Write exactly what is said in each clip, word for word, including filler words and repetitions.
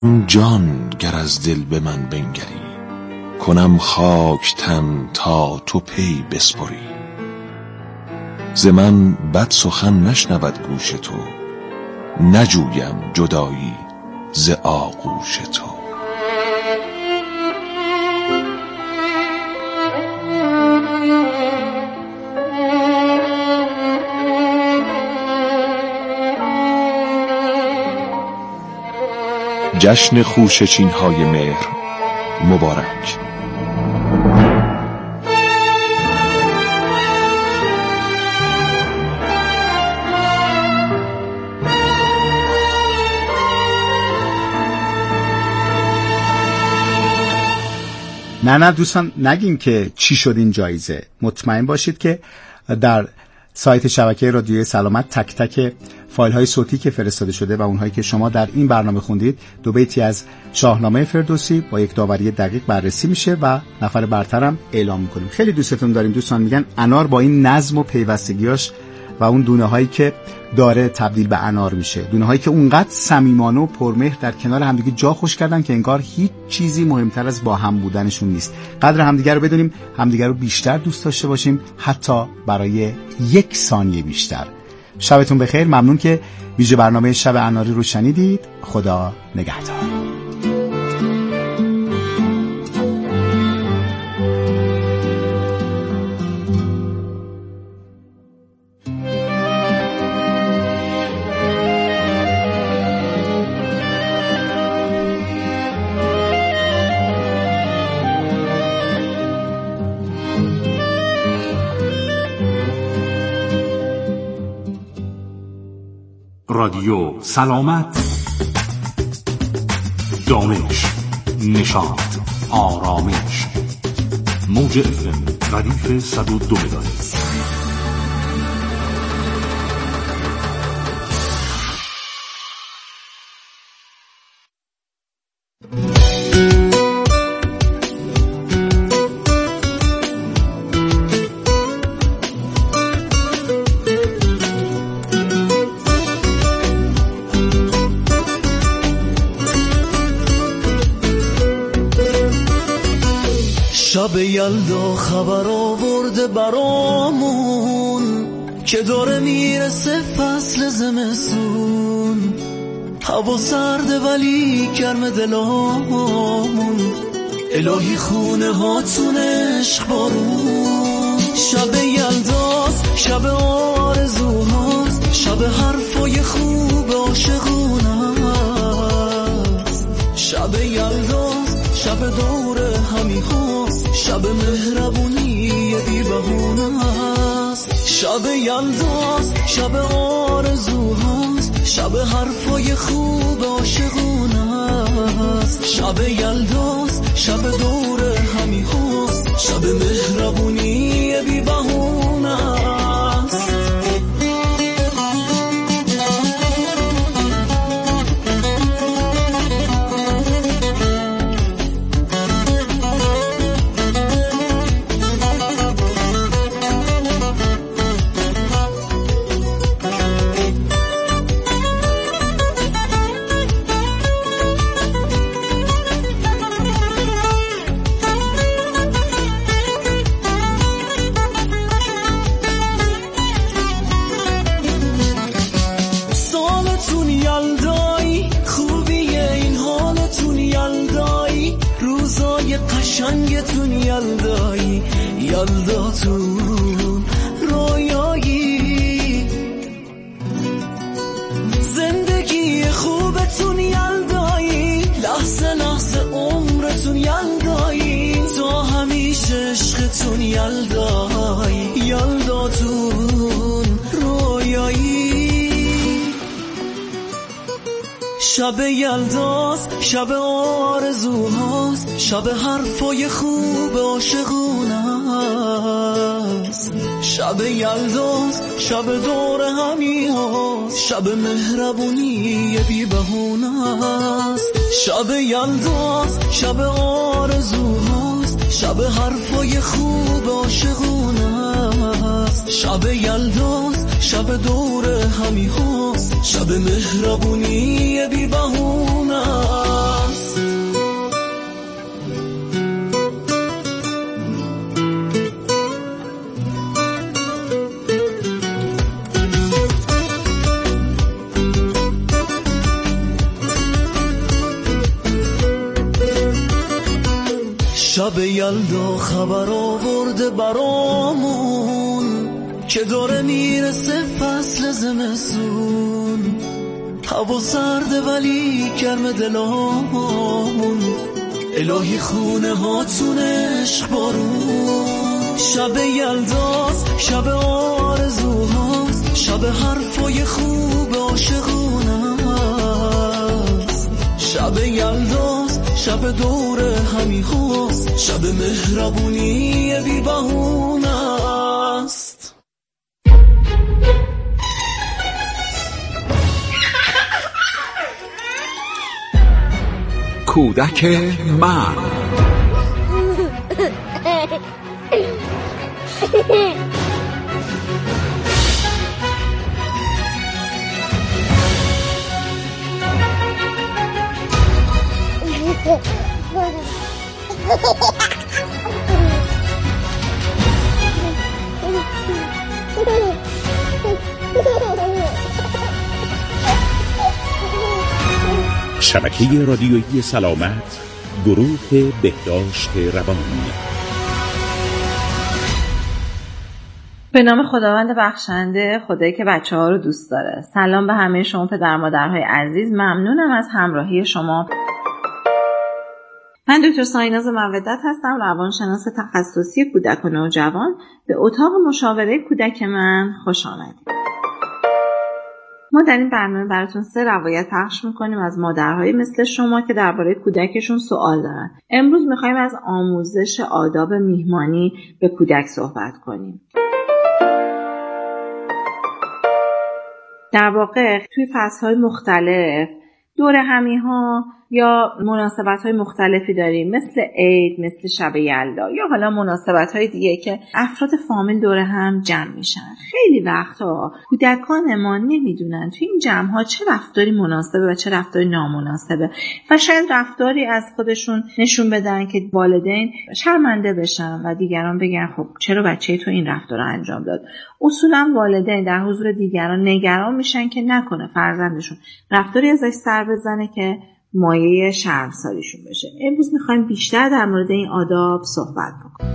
جان گر از دل به من بنگری، کنم خاک تن تا تو پی بسپری. ز من بد سخن نشنود گوش تو، نجویم جدایی ز آغوش تو. جشن خوشه چین‌های مهر مبارک. نه نه دوستان نگین که چی شد این جایزه. مطمئن باشید که در سایت شبکه رادیوی سلامت تک تک فایل های صوتی که فرستاده شده و اونهایی که شما در این برنامه خوندید، دو بیتی از شاهنامه فردوسی با یک داوری دقیق بررسی میشه و نفر برترم اعلام میکنیم. خیلی دوستتون داریم. دوستان میگن انار با این نظم و پیوستگیاش و اون دونه هایی که داره تبدیل به انار میشه، دونه هایی که اونقدر صمیمانه و پرمهر در کنار همدیگه جا خوش کردن که انگار هیچ چیزی مهمتر از با هم بودنشون نیست. قدر همدیگه رو بدونیم، همدیگه رو بیشتر دوست داشته باشیم، حتی برای یک ثانیه بیشتر. شبتون بخیر. ممنون که ویژه برنامه شب اناری رو شنیدید. خدا نگهدار. رادیو سلامت، دانش، نشاط، آرامش. موج اف ام ردیف صد و دو مگاهرتز. شب یلدا خبر آورده برامون که داره میرسه فصل زمستون. هوا سرده ولی گرم دلامون، الهی خونه هاتون عشق بارون. شب یلداست، شب آرزوهاست، شب حرفای خوب عاشقونه است. شب یلداست، شب دور همی هاست، شب مهربونی بی بهونه است. شب یلداست، شب آرزوهاست، شب حرفای خوب عاشقونه است. شب یلداست، شب دور همی هاست، شب مهربونی بی بهونه است. قشنگتون یلدایی، یلداتون رویایی، زندگی خوبتون یلدایی، لحظه لحظه عمرتون یلدایی، تا همیشه عشقتون یلدایی، یلداتون رویایی. شب یلداست، شب آرزوهاست، شب حرفای خوب عاشقونه است. شب یلداست، شب دور همی هاست، شب مهربونی بی بهونه است. شب یلداست، شب آرزوهاست، شب حرفای خوب عاشقونه است. شب یلداست، شب دور همی هاست، شب مهربونی بی بهونه است. شب یلدا خبر آورده برامون که داره میرسه فصل زمستون. هوا سرده ولی گرم دلامون، الهی خونه هاتون عشق بارون. شب یلداست، شب آرزوهاست، شب حرفای خوب عاشقونست. شب یلداست، شب دور همی هاست، شب مهربونی بی بهونست. کودک من شبکه رادیویی سلامت، گروه بهداشت روانی. به نام خداوند بخشنده، خدایی که بچه ها رو دوست داره. سلام به همه شما پدر مادرهای عزیز، ممنونم از همراهی شما. من دکتر سایناز مودت هستم، روانشناس تخصصی کودک و نوجوان. به اتاق مشاوره کودک من خوش آمدید. ما در این برنامه براتون سه روایت پخش میکنیم از مادرهای مثل شما که درباره کودکشون سوال دارن. امروز میخوایم از آموزش آداب میهمانی به کودک صحبت کنیم. در واقع توی فصلهای مختلف دور همی‌ها یا مناسبت‌های مختلفی داریم، مثل عید، مثل شب یلدا یا حالا مناسبت‌های دیگه که افراد فامیل دور هم جمع میشن. خیلی وقتا کودکان ما نمیدونن توی این جمع‌ها چه رفتاری مناسبه و چه رفتاری نامناسبه و شاید رفتاری از خودشون نشون بدن که والدین شرمنده بشن و دیگران بگن خب چرا بچه تو این رفتار رو انجام داد. اصولا والدین در حضور دیگران نگران میشن که نکنه فرزندشون رفتاری ازش سر بزنه که مایه شرمساریشون بشه. امروز میخوایم بیشتر در مورد این آداب صحبت بکنیم.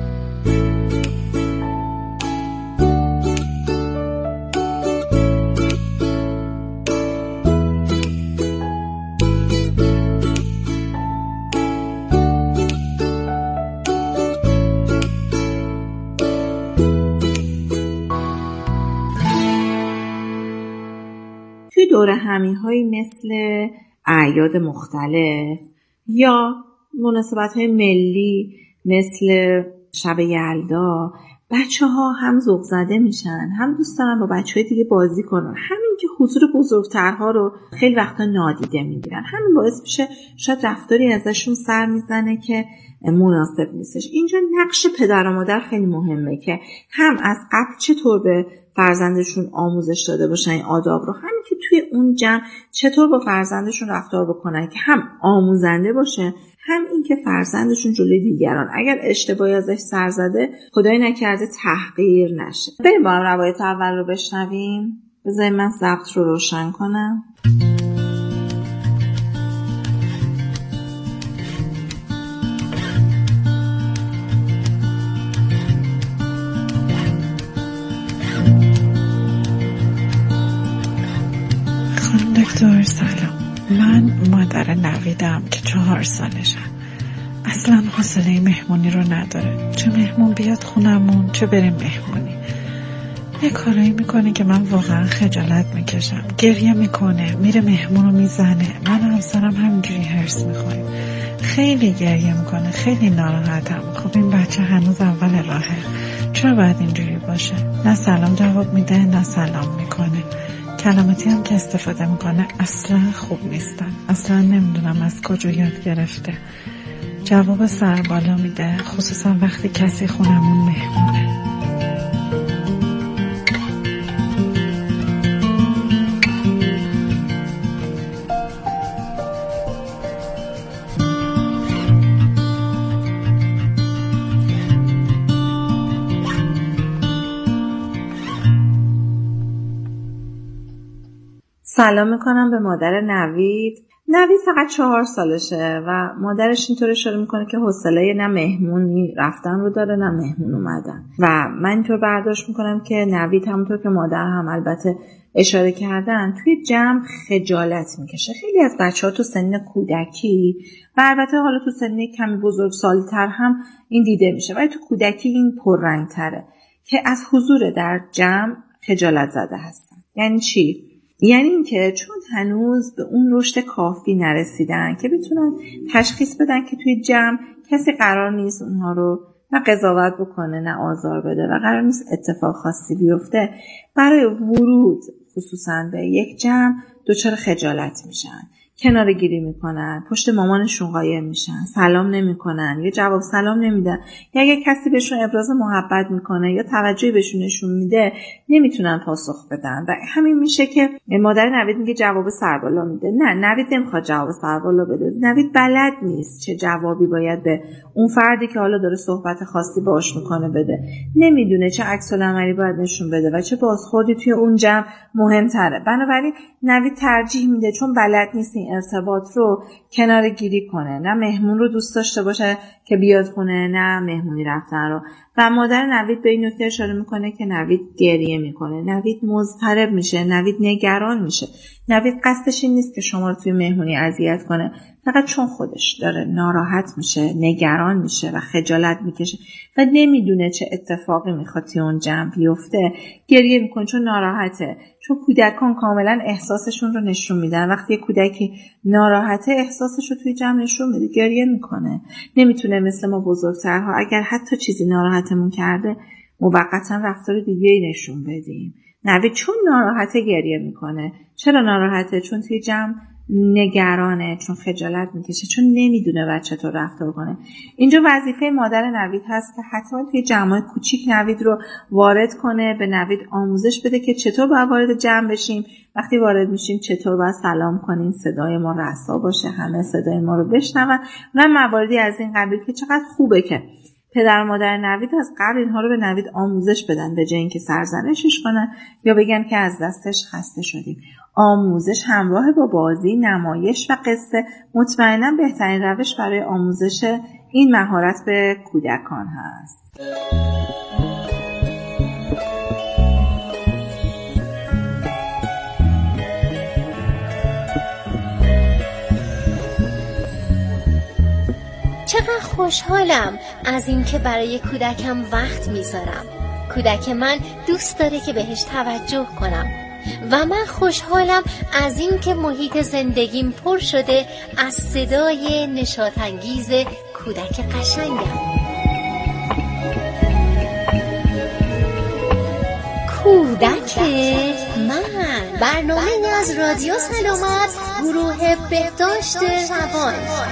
توی دوره همی‌هایی مثل اعیاد مختلف یا مناسبت‌های ملی مثل شب یلدا، بچه ها هم ذوق زده میشن، هم دوست دارن با بچه های دیگه بازی کنن. همین که حضور بزرگترها رو خیلی وقتا نادیده میگیرن، همین باعث میشه شاید رفتاری ازشون سر میزنه که مناسب نیستش. اینجا نقش پدر و مادر خیلی مهمه که هم از قبل چطور به فرزندشون آموزش داده باشن این آداب رو، همین که توی اون جمع چطور با فرزندشون رفتار بکنن که هم آموزنده باشه، هم این که فرزندشون جلوی دیگران اگر اشتباهی ازش سر زده خدای نکرده تحقیر نشه. بریم با هم روایت اول رو بشنویم. بذارید من ضبط رو روشن کنم. دکتر سلام، من مادر نویدم که چهار سالشه. اصلا حوصله مهمونی رو نداره، چه مهمون بیاد خونمون چه بریم مهمونی. یه کارایی میکنه که من واقعا خجالت میکشم. گریه میکنه، میره مهمون رو میزنه، من و همسرم همینجوری هرس میخوریم. خیلی گریه میکنه، خیلی ناراحتم. خب این بچه هنوز اول راهه، چرا باید اینجوری باشه؟ نه سلام جواب میده نه سلام میکنه. کلماتی هم که استفاده میکنه اصلا خوب نیستن. اصلا نمیدونم از کجا یاد گرفته. جواب سر بالا میده، خصوصا وقتی کسی خونمون مهمونه. سلام میکنم به مادر نوید. نوید فقط چهار سالشه و مادرش اینطور اشاره میکنه که حوصله نه مهمونی رفتن رو داره نه مهمون اومدن و من اینطور برداشت میکنم که نوید همونطور که مادر هم البته اشاره کردن توی جمع خجالت میکشه. خیلی از بچه ها تو سن کودکی و البته حالا تو سن کمی بزرگسال‌تر هم این دیده میشه، ولی تو کودکی این پررنگ تره که از حضور در جمع خجالت زده هستن. یعنی چی؟ یعنی اینکه چون هنوز به اون رشد کافی نرسیدن که بتونن تشخیص بدن که توی جمع کسی قرار نیست اونها رو نه قضاوت بکنه نه آزار بده و قرار نیست اتفاق خاصی بیفته، برای ورود خصوصا به یک جمع دچار خجالت میشن، کناره گیری میکنن، پشت مامانشون قایم میشن، سلام نمیکنن یا جواب سلام نمیدن، یا اگه کسی بهشون ابراز محبت میکنه یا توجهی بهشون نشون میده نمیتونن پاسخ بدن و همین میشه که مادر نوید میگه جواب سربالا میده. نه، نوید نمیخواد جواب سربالا بده، نوید بلد نیست چه جوابی باید به اون فردی که حالا داره صحبت خاصی باهاش میکنه بده، نمیدونه چه عکس العملی باید نشون بده و چه بازخوردی توی اون جمع مهمتره. بنابراین نوید ترجیح میده چون بلد نیست این ارتباط رو کناره گیری کنه، نه مهمون رو دوست داشته باشه که بیاد خونه نه مهمونی رفتن رو. و مادر نوید به این نکته اشاره میکنه که نوید گریه میکنه، نوید مضطرب میشه، نوید نگران میشه. نوید قصدش این نیست که شما رو توی مهمونی اذیت کنه، فقط چون خودش داره ناراحت میشه، نگران میشه و خجالت میکشه و نمیدونه چه اتفاقی میخواد توی اون جمع بیفته گریه میکنه، چون ناراحته. چون کودکان کاملا احساسشون رو نشون میدن، وقتی یک کودکی ناراحته احساسش رو توی جمع نشون میده، گریه میکنه. نمیتونه مثل ما بزرگترها اگر حتی چیزی ناراحتمون کرده موقتا رفتار دیگه‌ای نشون بدیم. نوید چون ناراحته گریه میکنه. چرا ناراحته؟ چون توی جمع نگرانه، چون خجالت میکشه، چون نمیدونه بچه چطور رفتار کنه. اینجا وظیفه مادر نوید هست که حتما توی جمعای کوچیک نوید رو وارد کنه، به نوید آموزش بده که چطور باید وارد جمع بشیم، وقتی وارد میشیم چطور باید سلام کنیم، صدای ما رسا باشه، همه صدای ما رو بشنون و مواردی از این قبیل که چقدر خوبه که پدر و مادر نوید از قبل اینها رو به نوید آموزش بدن، به جای اینکه سرزنشش کنن یا بگن که از دستش خسته شدیم. آموزش همراه با بازی، نمایش و قصه مطمئنا بهترین روش برای آموزش این مهارت به کودکان هست. چقدر خوشحالم از این که برای کودکم وقت میذارم. کودک من دوست داره که بهش توجه کنم و من خوشحالم از این که محیط زندگیم پر شده از صدای نشاط‌انگیز کودک قشنگم. کودک من، برنامه از رادیو سلامت، گروه بهداشت روان.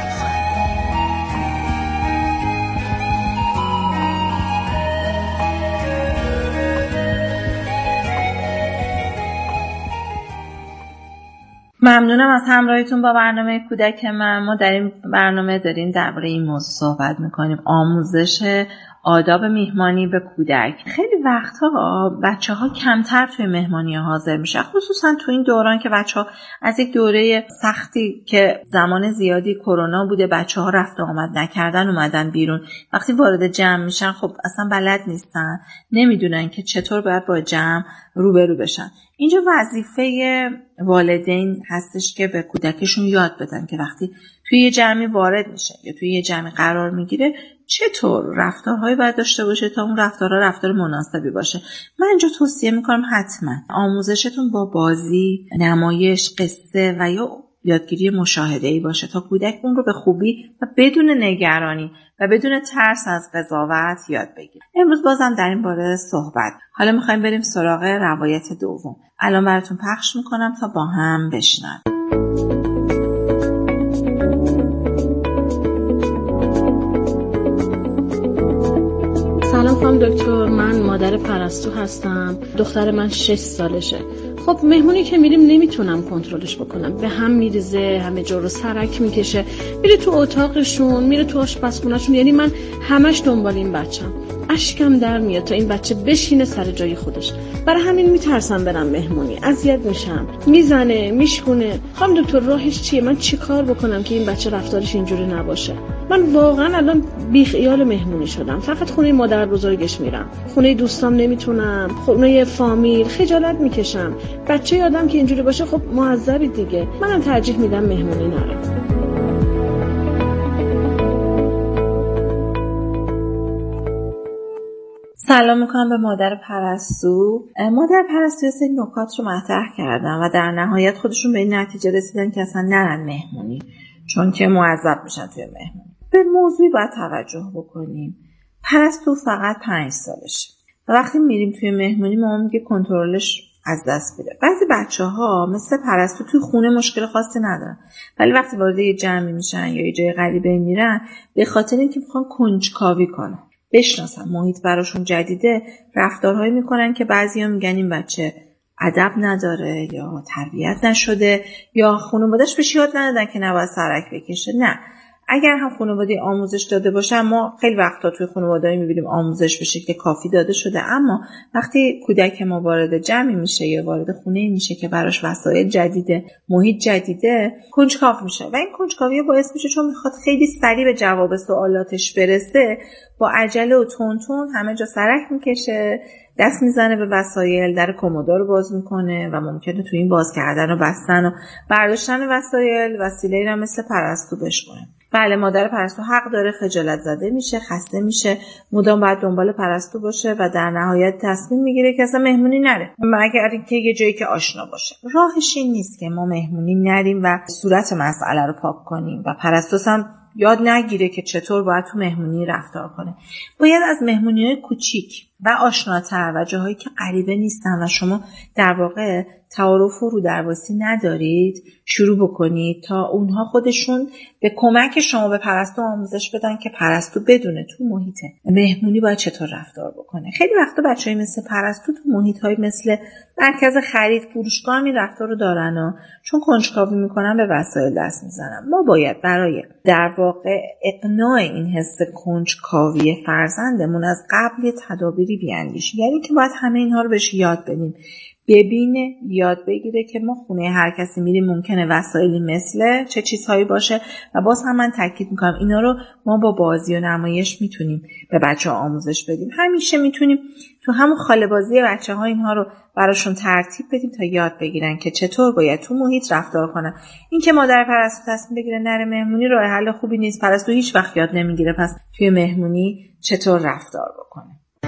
ممنونم از همراهیتون با برنامه کودک من. ما در این برنامه داریم درباره این موضوع صحبت میکنیم، آموزش آداب میهمانی به کودک. خیلی وقتها بچه ها کمتر توی مهمانی ها حاضر میشه، خصوصا تو این دوران که بچه ها از یک دوره سختی که زمان زیادی کرونا بوده بچه ها رفت و آمد نکردن اومدن بیرون. وقتی وارد جمع میشن خب اصلا بلد نیستن، نمیدونن که چطور باید با جمع روبرو بشن. اینجا وظیفه والدین هستش که به کودکشون یاد بدن که وقتی توی یه جمعی وارد میشه یا توی یه جمعی قرار میگیره چطور رفتارهایی باید داشته باشه تا اون رفتارها رفتار مناسبی باشه. من اینجا توصیه میکنم حتما آموزشتون با بازی، نمایش، قصه و یا یادگیری مشاهده‌ای باشه تا کودک اون رو به خوبی و بدون نگرانی و بدون ترس از قضاوت یاد بگیره. امروز بازم در این باره صحبت. حالا میخوایم بریم سراغ روایت دوم. الان براتون پخش میکنم تا با هم بشنویم. سلام خانم دکتر، من مادر پرستو هستم. دختر من شش سالشه. خب مهمونی که میریم نمیتونم کنترلش بکنم، به هم میریزه، همه جا رو سرک میکشه، میره تو اتاقشون، میره تو آشپزخونه‌شون، یعنی من همش دنبال این بچم. اشکم در میاد تا این بچه بشینه سر جای خودش. برای همین میترسم برم مهمونی، اذیت میشم، میزنه، میشکونه. خانم دکتر راهش چیه؟ من چی کار بکنم که این بچه رفتارش اینجوری نباشه؟ من واقعا الان بیخیال مهمونی شدم، فقط خونه مادر بزرگش میرم، خونه دوستام نمیتونم، خونه فامیل، خجالت میکشم. بچه آدم که اینجوری باشه خب معذبی دیگه. منم ترجیح میدم مهمونی نرم. سلام میکنم به مادر پرستو. مادر پرستو سه نکات رو مطرح کردن و در نهایت خودشون به این نتیجه رسیدن که اصلا نرن مهمونی، چون که معذب میشن توی مهمونی. به موضوعی باید توجه بکنیم. پرستو فقط پنج سالشه و وقتی میریم توی مهمونی ما میگه کنترلش از دست میده. بعضی بچه‌ها مثل پرستو توی خونه مشکل خاصی ندارن، ولی وقتی وارد یه جمعی میشن یا یه جای غریبه میرن، به خاطر اینکه میخوان کنجکاوی کنن، بشناسن، محیط براشون جدیده، رفتارهایی میکنن که بعضیا میگن این بچه ادب نداره یا تربیت نشده یا خانواده‌اش بهش یاد ندادن که نباید سرک بکشه. نه، اگر هم خانواده آموزش داده باشه، ما خیلی وقتا توی خانواده‌ای می‌بینیم آموزش به شکل کافی داده شده، اما وقتی کودک ما وارد جمعی میشه یا وارد خونه میشه که براش وسایل جدیده، محیط جدیده، کنجکاو میشه و این کنجکاوی باعث میشه چون میخواد خیلی سریع به جواب سوالاتش برسه، با عجله و تون تون همه جا سرک میکشه، دست میزنه به وسایل، در کمودا رو باز میکنه و ممکنه توی این باز کردن و بستن و برداشتن وسایل وسیله‌ای رو مثل پرستو بشکنه. بله، مادر پرستو حق داره، خجالت زده میشه، خسته میشه، مدام باید دنبال پرستو باشه و در نهایت تصمیم میگیره که اصلا مهمونی نره مگر اینکه یه جایی که آشنا باشه. راهش این نیست که ما مهمونی نریم و صورت مسئله رو پاک کنیم و پرستو هم یاد نگیره که چطور باید تو مهمونی رفتار کنه. باید از مهمونی‌های کوچیک و آشناتر و جاهایی که غریبه نیستن و شما در واقع تعارف و رودرواسی ندارید شروع بکنید تا اونها خودشون به کمک شما به پرستو آموزش بدن که پرستو بدونه تو محیط مهمونی باید چطور رفتار بکنه. خیلی وقتا بچه‌ای مثل پرستو تو محیط‌های مثل مرکز خرید، فروشگاه این رفتار رو دارن و چون کنجکاوی میکنن به وسایل دست میزنن. ما باید برای در واقع اقناع این حس کنجکاوی فرزندمون از قبل تدابیری بیاندیشیم، یعنی که باید همه اینها رو بهش یاد بدیم، ببینه، یاد بگیره که ما خونه هر کسی میریم ممکنه وسایلی مثل چه چیزهایی باشه و باز هم من تاکید میکنم اینا رو ما با بازی و نمایش میتونیم به بچه‌ها آموزش بدیم. همیشه میتونیم تو همون خاله بازی بچه‌ها اینها رو براشون ترتیب بدیم تا یاد بگیرن که چطور باید تو محیط رفتار کنن. این که مادر پرستو تصمیم بگیره نره مهمونی راه حل خوبی نیست. پرستو هیچ وقت یاد نمیگیره پس توی مهمونی چطور رفتار بکنه.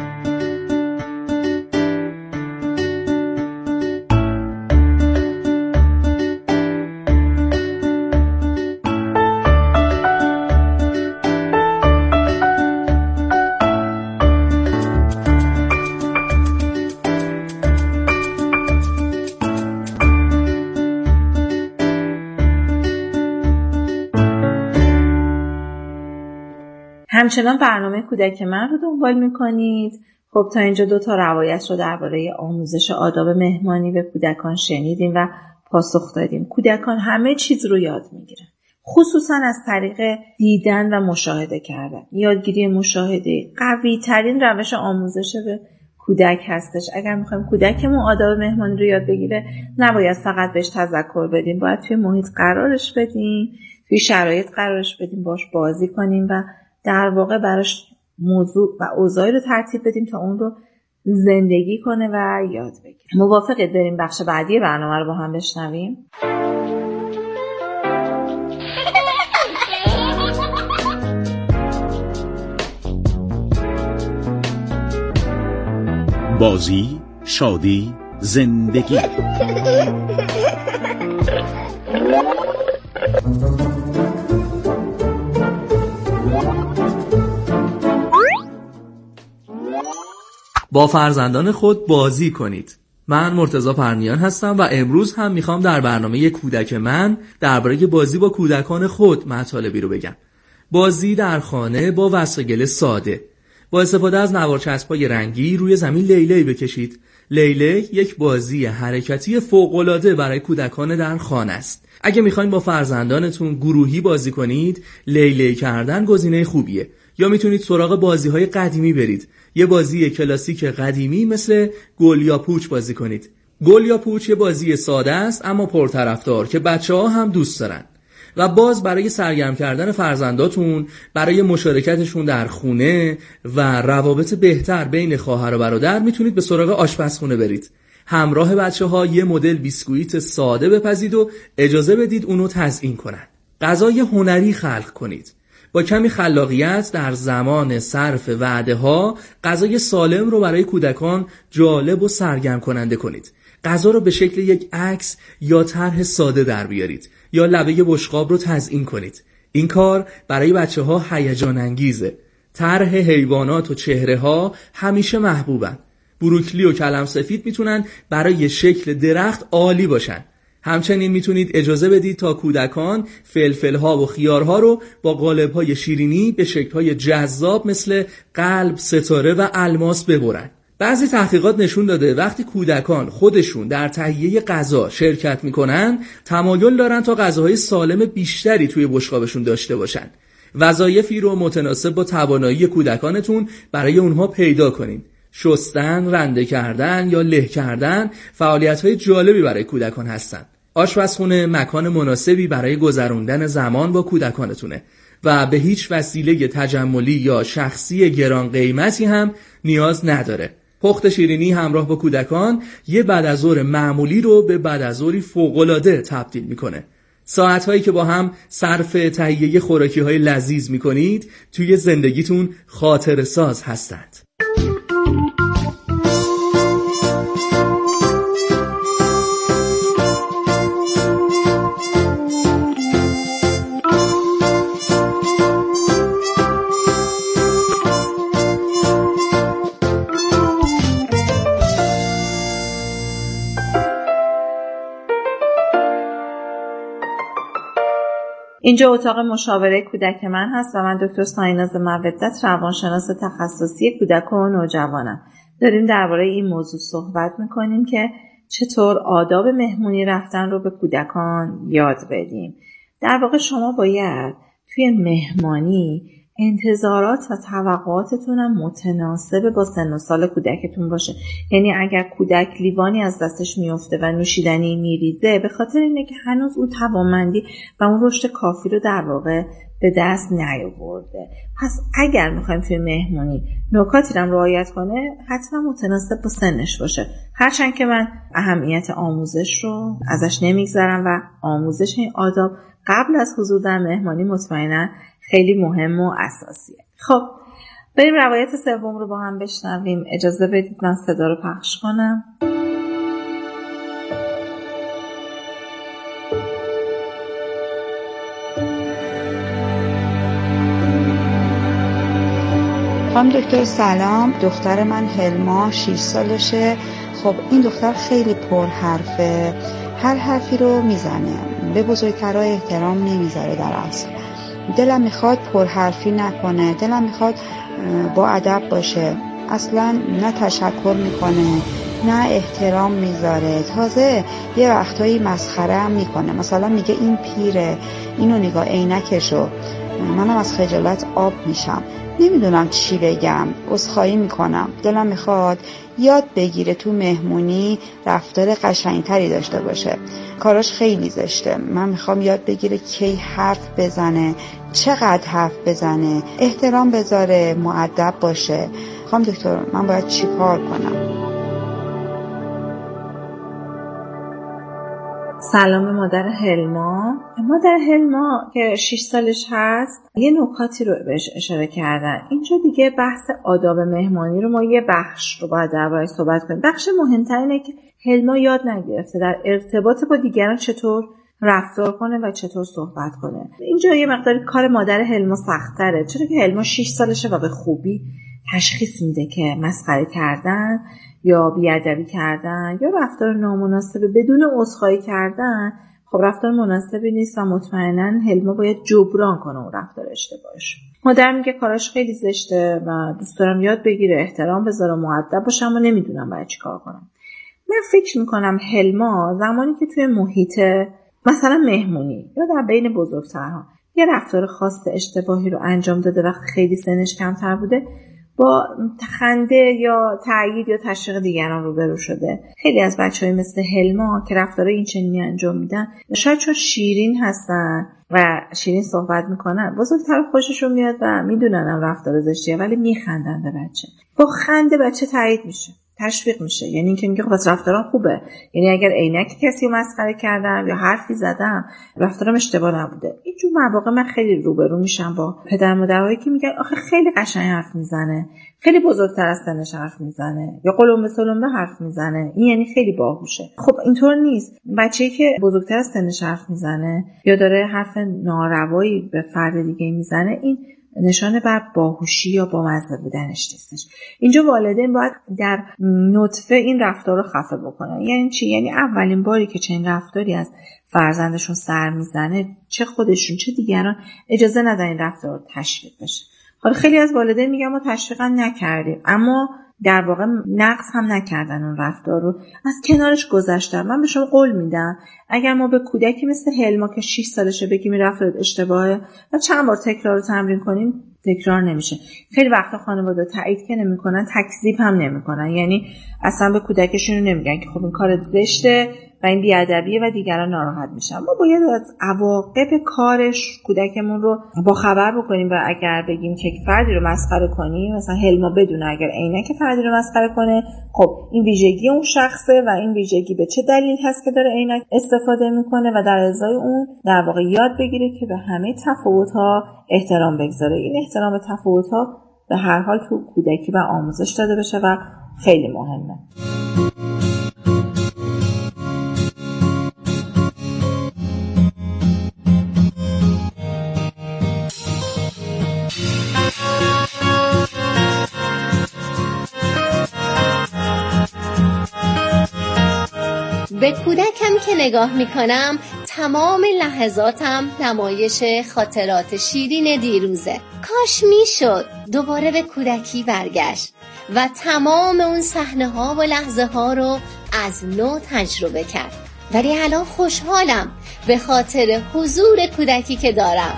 همچنان برنامه کودک من رو دنبال میکنید. خب تا اینجا دو تا روایت رو درباره آموزش آداب مهمانی به کودکان شنیدیم و پاسخ دادیم. کودکان همه چیز رو یاد میگیرن، خصوصا از طریق دیدن و مشاهده کردن. یادگیری مشاهده قوی ترین روش آموزش به کودک هستش. اگر میخوایم کودکمون آداب مهمانی رو یاد بگیره، نباید فقط بهش تذکر بدیم، باید توی محیط قرارش بدیم، توی شرایط قرارش بدیم، باش بازی کنیم و در واقع براش موضوع و اوضاعی رو ترتیب بدیم تا اون رو زندگی کنه و یاد بگیره. موافقید بریم بخش بعدی برنامه رو با هم بشنویم؟ بازی، شادی، زندگی. با فرزندان خود بازی کنید. من مرتضی پرنیان هستم و امروز هم میخوام در برنامه کودک من درباره بازی با کودکان خود مطالبی رو بگم. بازی در خانه با وسایل ساده. با استفاده از نوارچسب‌های رنگی روی زمین لیلی بکشید. لیلی یک بازی حرکتی فوق‌العاده برای کودکان در خانه است. اگه میخواین با فرزندانتون گروهی بازی کنید، لیلی کردن گزینه خوبیه. یا میتونید سراغ بازی‌های قدیمی برید. یه بازی کلاسیک قدیمی مثل گل یا پوچ بازی کنید. گل یا پوچ یه بازی ساده است اما پرطرفدار که بچه‌ها هم دوست دارن. و باز برای سرگرم کردن فرزنداتون، برای مشارکتشون در خونه و روابط بهتر بین خواهر و برادر میتونید به سراغ آشپزخونه برید. همراه بچه‌ها یه مدل بیسکویت ساده بپزید و اجازه بدید اونو تزیین کنن. غذای هنری خلق کنید. با کمی خلاقیت در زمان صرف وعده‌ها غذای سالم رو برای کودکان جالب و سرگرم کننده کنید. غذا رو به شکل یک عکس یا طرح ساده در بیارید یا لبه بشقاب رو تزیین کنید. این کار برای بچه‌ها هیجان انگیزه. طرح حیوانات و چهره‌ها همیشه محبوبن. بروکلی و کلم سفید میتونن برای شکل درخت عالی باشن. همچنین میتونید اجازه بدید تا کودکان فلفل‌ها و خیارها رو با قالب‌های شیرینی به شکل‌های جذاب مثل قلب، ستاره و الماس ببرن. بعضی تحقیقات نشون داده وقتی کودکان خودشون در تهیه غذا شرکت میکنن تمایل دارن تا غذاهای سالم بیشتری توی بشقابشون داشته باشن. وظایفی رو متناسب با توانایی کودکانتون برای اونها پیدا کنین. شستن، رنده کردن یا له کردن فعالیت‌های جالبی برای کودکان هستن. آشپزخونه مکان مناسبی برای گذروندن زمان با کودکانتونه و به هیچ وسیله تجملی یا شخصی گران قیمتی هم نیاز نداره. پخت شیرینی همراه با کودکان یه بعد از ظهر معمولی رو به بعد از ظهری فوق‌العاده تبدیل میکنه. ساعت‌هایی که با هم صرف تهیه خوراکی‌های لذیذ میکنید توی زندگیتون خاطره ساز هستند. اینجا اتاق مشاوره کودک من هست و من دکتر سایناز مودت روانشناس تخصصی کودک و نوجوانم. داریم درباره این موضوع صحبت میکنیم که چطور آداب مهمونی رفتن رو به کودکان یاد بدیم. در واقع شما باید توی مهمانی انتظارات و توقعاتتون هم متناسب با سن و سال کودکتون باشه. یعنی اگر کودک لیوانی از دستش میفته و نوشیدنی میریزه به خاطر اینه که هنوز اون توانمندی و اون رشد کافی رو در واقع به دست نیاورده. پس اگر میخوایم توی مهمونی نکاتی رو رعایت کنه حتما متناسب با سنش باشه. هرچند که من اهمیت آموزش رو ازش نمیگذارم و آموزش این آداب قبل از حضور در مهمانی مطمئنا خیلی مهم و اساسیه. خب بریم روایت سوم رو با هم بشنویم. اجازه بدید من صدا رو پخش کنم. خانم دکتر سلام، دختر من هلما شش سالشه. خب این دختر خیلی پر حرفه، هر حرفی رو میزنه، به بزرگترها احترام نمیذاره. در اصل دلم میخواد پر حرفی نکنه، دلم میخواد با ادب باشه. اصلا نه تشکر میکنه نه احترام میذاره، تازه یه وقتایی مسخره هم میکنه. مثلا میگه این پیره، اینو نگاه عینکشو. منم از خجالت آب میشم، نمیدونم چی بگم، عذرخواهی میکنم. دلم میخواد یاد بگیره تو مهمونی رفتار قشنگتری داشته باشه. کاراش خیلی زشته. من میخوام یاد بگیره کی حرف بزنه، چقدر حرف بزنه، احترام بذاره، مؤدب باشه. خانم دکتر من باید چی کار کنم؟ سلام مادر هلما. مادر هلما که شش سالش هست یه نکاتی رو بهش اشاره کردن. اینجا دیگه بحث آداب مهمانی رو ما یه بخش رو باید درباره‌اش صحبت کنیم. بخش مهمتر اینه که هلما یاد نگرفته در ارتباط با دیگران چطور رفتار کنه و چطور صحبت کنه. اینجا یه مقداری کار مادر هلما سخت‌تره، چرا که هلما شش سالشه و به خوبی تشخیص میده که مسخره کردن یا بی‌ادبی کردن یا رفتار نامناسب بدون عذرخواهی کردن خب رفتار مناسبی نیست و مطمئناً هلما باید جبران کنه اون رفتار اشتباهش. مادر میگه کاراش خیلی زشته و دوست دارم یاد بگیره، احترام بذاره، مؤدب باشه، اما نمیدونم باید چی کار کنم. من فکر میکنم هلما زمانی که توی محیط مثلا مهمونی یا در بین بزرگترها یه رفتار خاص اشتباهی رو انجام داده وقتی خیلی سنش کمتر بوده، با خنده یا تأیید یا تشویق دیگران روبرو شده. خیلی از بچه‌های مثل هلما که رفتارهای این چنینی انجام میدن، شاید چون شیرین هستن و شیرین صحبت میکنن، بزرگتر خوششون میاد و میدونن هم رفتار زشتیه ولی میخندن به بچه. با خنده بچه تایید میشه، تشویق میشه. یعنی اینکه میگه خب پس رفتارم خوبه. یعنی اگر عینک کسی رو مسخره کردم یا حرفی زدم، رفتارم اشتباه نبوده. اینجور مواقع من خیلی روبرو میشم با پدر مادرایی که میگن آخه خیلی قشنگ حرف میزنه، خیلی بزرگتر از سنش حرف میزنه، یا قلمبه سلمبه حرف میزنه، این یعنی خیلی باهوشه. خب اینطور نیست. بچه‌ای که بزرگتر از سنش حرف میزنه یا داره حرف ناروایی به فرد دیگه میزنه، این نشانه بر باهوشی یا بامزه بودنش نیستش. اینجا والدین باید در نطفه این رفتار رو خفه بکنن. یعنی چی؟ یعنی اولین باری که چنین رفتاری از فرزندشون سر میزنه، چه خودشون چه دیگران اجازه ندن این رفتار رو تشویق بشه. حالا خیلی از والدین میگن ما تشویقا نکردیم، اما در واقع نقص هم نکردن اون رفتار رو، از کنارش گذشتن. من به شما قول میدم اگر ما به کودکی مثل هلما که شش سالشه بگیم این رفتار اشتباهه و چند بار تکرار رو تمرین کنیم، تکرار نمیشه. خیلی وقتا خانواده تایید که نمیکنن، تکذیب هم نمیکنن. یعنی اصلا به کودکشون نمیگن که خب این کار زشته و این بی‌ادبیه و دیگران ناراحت میشن. ما باید از عواقب کارش کودکمون رو با خبر بکنیم و اگر بگیم که فردی رو مسخره کنیم، مثلا هلما بدونه اگر عینک فردی رو مسخره کنه، خب این ویژگی اون شخصه و این ویژگی به چه دلیل هست که داره عینک استفاده میکنه و در ازای اون در واقع یاد بگیره که به همه تفاوت‌ها احترام بگذاره. این احترام تفاوت‌ها به هر حال تو کودکی و آموزش داده بشه و خیلی مهمه. به کودکم که نگاه میکنم تمام لحظاتم نمایش خاطرات شیرین دیروزه. کاش میشد دوباره به کودکی برگشت و تمام اون صحنه ها و لحظه ها رو از نو تجربه کرد. ولی الان خوشحالم به خاطر حضور کودکی که دارم.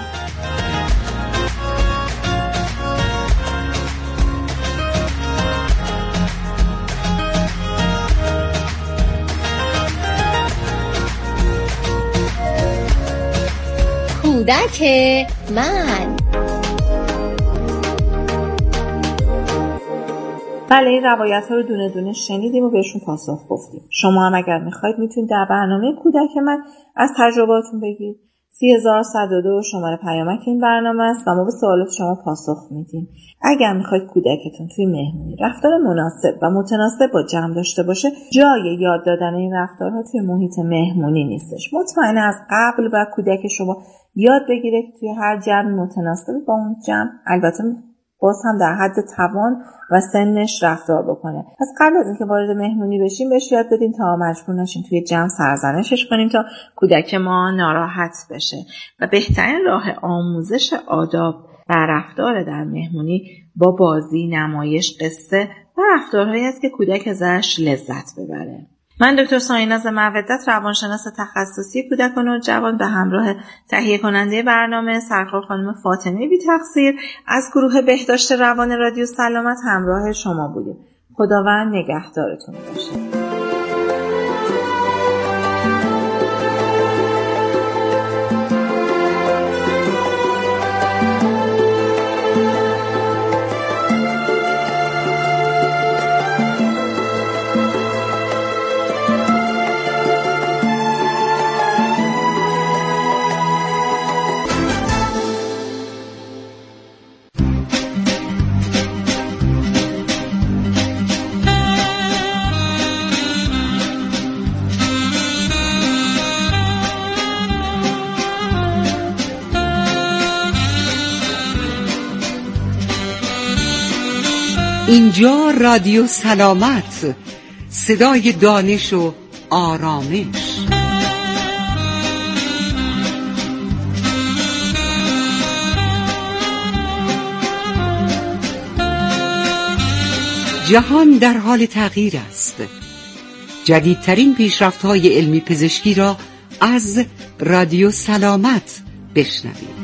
کودک من. بله، این روایت ها رو دونه دونه شنیدیم و بهشون پاسخ گفتیم. شما هم اگر میخواید میتونید در برنامه کودک من از تجرباتون بگید. سی هزار و صد و دو شماره پیامک این برنامه است و ما به سوالات شما پاسخ میدیم. اگر میخواید کودکتون توی مهمونی رفتار مناسب و متناسب با جمع داشته باشه، جای یاد دادن این رفتارها توی محیط مهمونی نیستش. مطمئنه از قبل و کودک شما یاد بگیره که توی هر جمع متناسب با اون جمع، البته باز هم در حد توان و سنش رفتار بکنه. پس قبل از اینکه وارد مهمونی بشیم بهش یاد بدیم تا مجبور نشیم توی جمع سرزنشش کنیم تا کودک ما ناراحت بشه. و بهترین راه آموزش آداب و رفتار در مهمونی با بازی، نمایش، قصه و رفتارهایی است که کودک ازش لذت ببره. من دکتر سایناز مودت، روانشناس تخصصی کودک و نوجوان، به همراه تهیه کننده برنامه سرکار خانم فاطمه بی تقصیر از گروه بهداشت روان رادیو سلامت همراه شما بودیم. خداوند نگهدارتون باشه. اینجا رادیو سلامت، صدای دانش و آرامش. جهان در حال تغییر است. جدیدترین پیشرفت‌های علمی پزشکی را از رادیو سلامت بشنوید.